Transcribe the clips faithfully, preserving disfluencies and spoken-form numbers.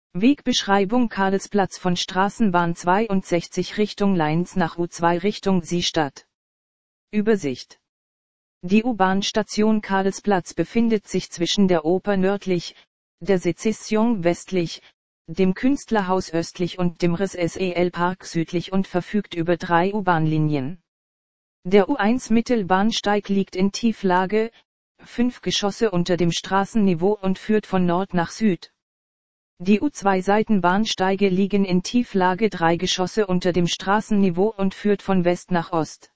Wegbeschreibung: Karlsplatz von Straßenbahn zweiundsechzig Richtung Leins nach U zwei Richtung Seestadt. Übersicht. Die U-Bahn-Station Karlsplatz befindet sich zwischen der Oper nördlich, der Sezession westlich, dem Künstlerhaus östlich und dem R S E L-Park südlich und verfügt über drei U-Bahn-Linien. Der U eins Mittelbahnsteig liegt in Tieflage, fünf Geschosse unter dem Straßenniveau und führt von Nord nach Süd. Die U zwei Seitenbahnsteige liegen in Tieflage, drei Geschosse unter dem Straßenniveau und führt von West nach Ost.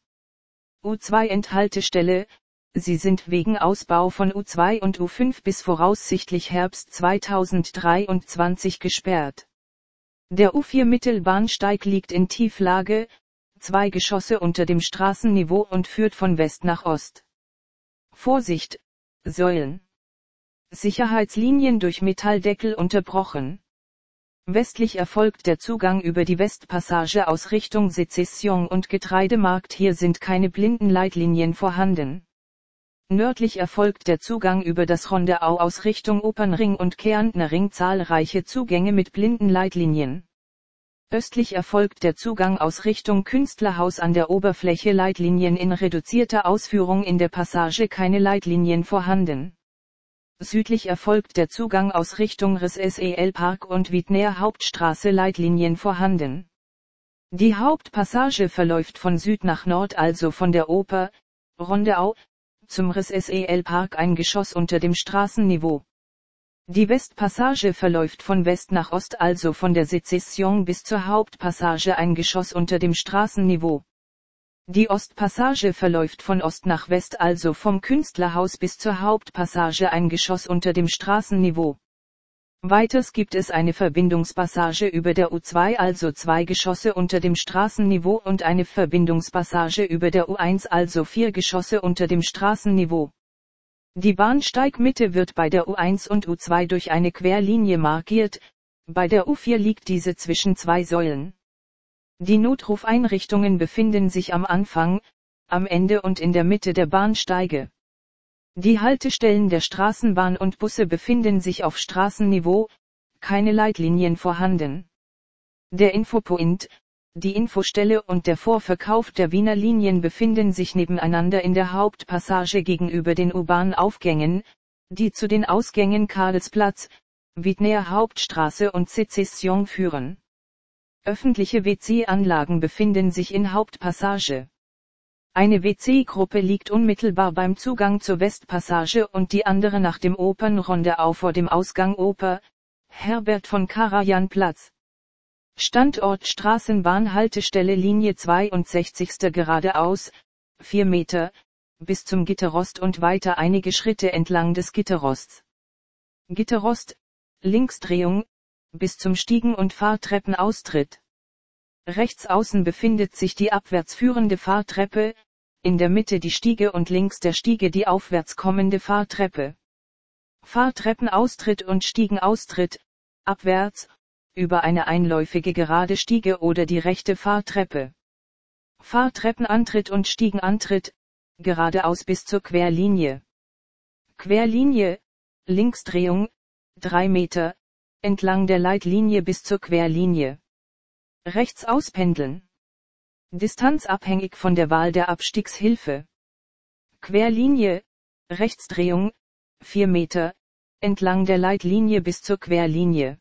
U zwei Endhaltestelle, sie sind wegen Ausbau von U zwei und U fünf bis voraussichtlich Herbst zweitausenddreiundzwanzig gesperrt. Der U vier Mittelbahnsteig liegt in Tieflage, zwei Geschosse unter dem Straßenniveau und führt von West nach Ost. Vorsicht, Säulen. Sicherheitslinien durch Metalldeckel unterbrochen. Westlich erfolgt der Zugang über die Westpassage aus Richtung Sezession und Getreidemarkt, hier sind keine Blindenleitlinien vorhanden. Nördlich erfolgt der Zugang über das Rondeau aus Richtung Opernring und Kärntner Ring, zahlreiche Zugänge mit Blindenleitlinien. Östlich erfolgt der Zugang aus Richtung Künstlerhaus an der Oberfläche, Leitlinien in reduzierter Ausführung, in der Passage keine Leitlinien vorhanden. Südlich erfolgt der Zugang aus Richtung R S E L-Park und Wiedner Hauptstraße, Leitlinien vorhanden. Die Hauptpassage verläuft von Süd nach Nord, also von der Oper, Rondeau, zum R S E L-Park, ein Geschoss unter dem Straßenniveau. Die Westpassage verläuft von West nach Ost, also von der Sezession bis zur Hauptpassage, ein Geschoss unter dem Straßenniveau. Die Ostpassage verläuft von Ost nach West, also vom Künstlerhaus bis zur Hauptpassage, ein Geschoss unter dem Straßenniveau. Weiters gibt es eine Verbindungspassage über der U zwei, also zwei Geschosse unter dem Straßenniveau, und eine Verbindungspassage über der U eins, also vier Geschosse unter dem Straßenniveau. Die Bahnsteigmitte wird bei der U eins und U zwei durch eine Querlinie markiert, bei der U vier liegt diese zwischen zwei Säulen. Die Notrufeinrichtungen befinden sich am Anfang, am Ende und in der Mitte der Bahnsteige. Die Haltestellen der Straßenbahn und Busse befinden sich auf Straßenniveau, keine Leitlinien vorhanden. Der Infopoint, die Infostelle und der Vorverkauf der Wiener Linien befinden sich nebeneinander in der Hauptpassage gegenüber den U-Bahn-Aufgängen, die zu den Ausgängen Karlsplatz, Wiedner Hauptstraße und Sezession führen. Öffentliche W C-Anlagen befinden sich in Hauptpassage. Eine W C-Gruppe liegt unmittelbar beim Zugang zur Westpassage und die andere nach dem Opernrondeau vor dem Ausgang Oper, Herbert von Karajan Platz. Standort Straßenbahnhaltestelle Linie zweiundsechzig geradeaus, vier Meter, bis zum Gitterrost und weiter einige Schritte entlang des Gitterrosts. Gitterrost, Linksdrehung, bis zum Stiegen- und Fahrtreppenaustritt. Rechts außen befindet sich die abwärts führende Fahrtreppe, in der Mitte die Stiege und links der Stiege die aufwärts kommende Fahrtreppe. Fahrtreppenaustritt und Stiegenaustritt, abwärts, über eine einläufige gerade Stiege oder die rechte Fahrtreppe. Fahrtreppenantritt und Stiegenantritt, geradeaus bis zur Querlinie. Querlinie, Linksdrehung, drei Meter, entlang der Leitlinie bis zur Querlinie. Rechts auspendeln. Distanzabhängig von der Wahl der Abstiegshilfe. Querlinie, Rechtsdrehung, vier Meter, entlang der Leitlinie bis zur Querlinie.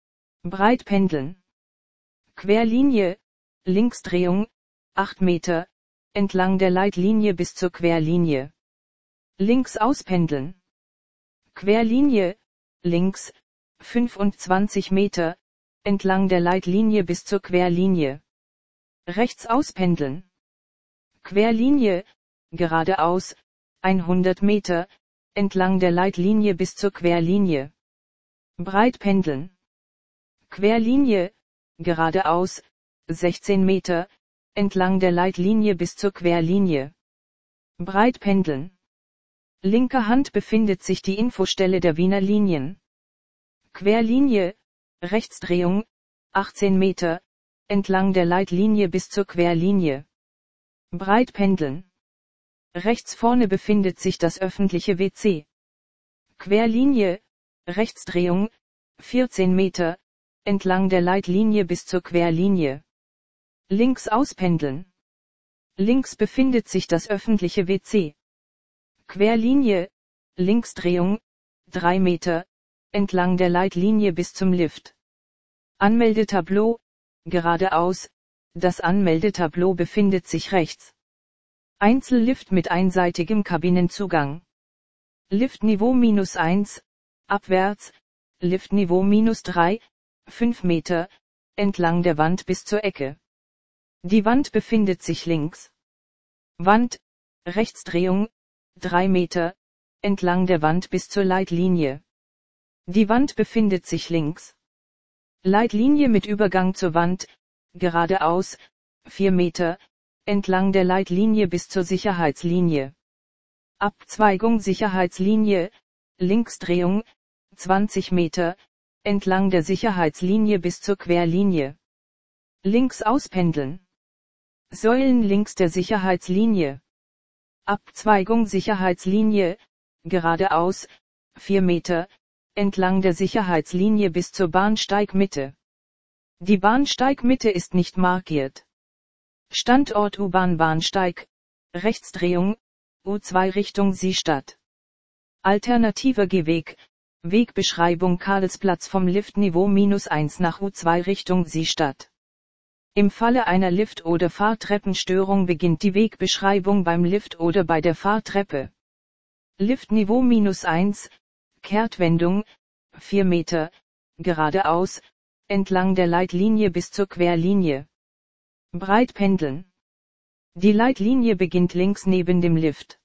Breit pendeln. Querlinie, Linksdrehung, acht Meter, entlang der Leitlinie bis zur Querlinie. Links auspendeln. Querlinie, links, fünfundzwanzig Meter, entlang der Leitlinie bis zur Querlinie. Rechts auspendeln. Querlinie, geradeaus, hundert Meter, entlang der Leitlinie bis zur Querlinie. Breit pendeln. Querlinie, geradeaus, sechzehn Meter, entlang der Leitlinie bis zur Querlinie. Breit pendeln. Linker Hand befindet sich die Infostelle der Wiener Linien. Querlinie, Rechtsdrehung, achtzehn Meter, entlang der Leitlinie bis zur Querlinie. Breit pendeln. Rechts vorne befindet sich das öffentliche W C. Querlinie, Rechtsdrehung, vierzehn Meter, entlang der Leitlinie bis zur Querlinie. Links auspendeln. Links befindet sich das öffentliche W C. Querlinie, Linksdrehung, drei Meter, entlang der Leitlinie bis zum Lift. Anmeldetableau, geradeaus, das Anmeldetableau befindet sich rechts. Einzellift mit einseitigem Kabinenzugang. Liftniveau minus eins, abwärts, Liftniveau minus drei, fünf Meter, entlang der Wand bis zur Ecke. Die Wand befindet sich links. Wand, Rechtsdrehung, drei Meter, entlang der Wand bis zur Leitlinie. Die Wand befindet sich links. Leitlinie mit Übergang zur Wand, geradeaus, vier Meter, entlang der Leitlinie bis zur Sicherheitslinie. Abzweigung Sicherheitslinie, Linksdrehung, zwanzig Meter, entlang der Sicherheitslinie bis zur Querlinie. Links auspendeln. Säulen links der Sicherheitslinie. Abzweigung Sicherheitslinie, geradeaus, vier Meter, entlang der Sicherheitslinie bis zur Bahnsteigmitte. Die Bahnsteigmitte ist nicht markiert. Standort U-Bahn Bahnsteig, Rechtsdrehung, U zwei Richtung Seestadt. Alternativer Gehweg, Wegbeschreibung Karlsplatz vom Liftniveau minus eins nach U zwei Richtung Seestadt. Im Falle einer Lift- oder Fahrtreppenstörung beginnt die Wegbeschreibung beim Lift oder bei der Fahrtreppe. Liftniveau minus eins, Kehrtwendung, vier Meter, geradeaus, entlang der Leitlinie bis zur Querlinie. Breitpendeln. Die Leitlinie beginnt links neben dem Lift.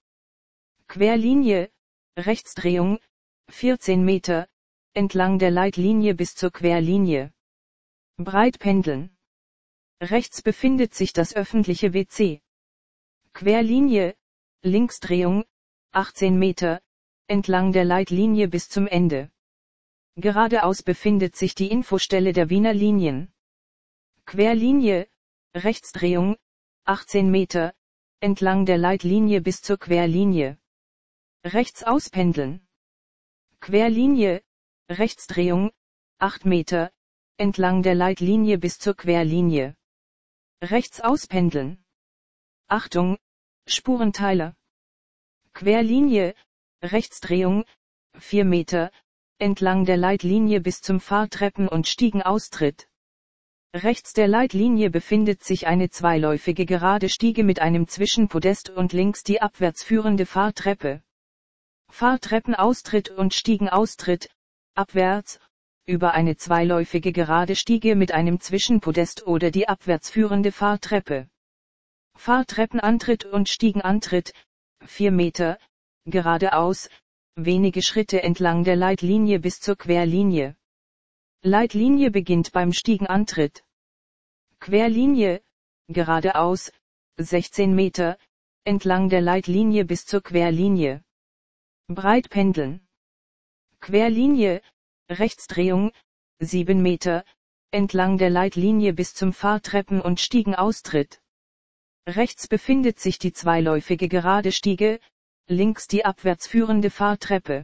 Querlinie, Rechtsdrehung, vierzehn Meter, entlang der Leitlinie bis zur Querlinie. Breitpendeln. Rechts befindet sich das öffentliche W C. Querlinie, Linksdrehung, achtzehn Meter, entlang der Leitlinie bis zum Ende. Geradeaus befindet sich die Infostelle der Wiener Linien. Querlinie, Rechtsdrehung, achtzehn Meter, entlang der Leitlinie bis zur Querlinie. Rechts auspendeln. Querlinie, Rechtsdrehung, acht Meter, entlang der Leitlinie bis zur Querlinie. Rechts auspendeln. Achtung, Spurenteiler. Querlinie, Rechtsdrehung, vier Meter, entlang der Leitlinie bis zum Fahrtreppen- und Stiegenaustritt. Rechts der Leitlinie befindet sich eine zweiläufige gerade Stiege mit einem Zwischenpodest und links die abwärts führende Fahrtreppe. Fahrtreppenaustritt und Stiegenaustritt, abwärts, über eine zweiläufige gerade Stiege mit einem Zwischenpodest oder die abwärts führende Fahrtreppe. Fahrtreppenantritt und Stiegenantritt, vier Meter, geradeaus, wenige Schritte entlang der Leitlinie bis zur Querlinie. Leitlinie beginnt beim Stiegenantritt. Querlinie, geradeaus, sechzehn Meter, entlang der Leitlinie bis zur Querlinie. Breitpendeln. Querlinie, Rechtsdrehung, sieben Meter, entlang der Leitlinie bis zum Fahrtreppen- und Stiegenaustritt. Rechts befindet sich die zweiläufige gerade Stiege, links die abwärts führende Fahrtreppe.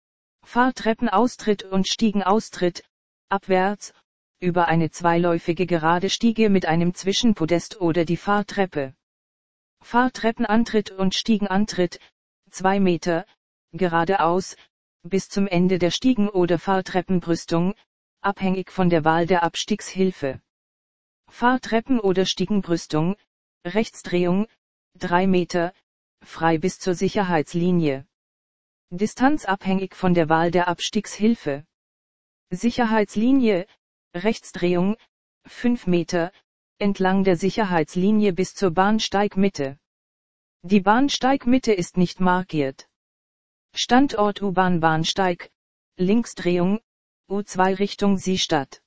Fahrtreppenaustritt und Stiegenaustritt, abwärts, über eine zweiläufige gerade Stiege mit einem Zwischenpodest oder die Fahrtreppe. Fahrtreppenantritt und Stiegenantritt, zwei Meter, geradeaus, bis zum Ende der Stiegen- oder Fahrtreppenbrüstung, abhängig von der Wahl der Abstiegshilfe. Fahrtreppen- oder Stiegenbrüstung, Rechtsdrehung, drei Meter, frei bis zur Sicherheitslinie. Distanz abhängig von der Wahl der Abstiegshilfe. Sicherheitslinie, Rechtsdrehung, fünf Meter, entlang der Sicherheitslinie bis zur Bahnsteigmitte. Die Bahnsteigmitte ist nicht markiert. Standort U-Bahn Bahnsteig, Linksdrehung, U zwei Richtung Seestadt.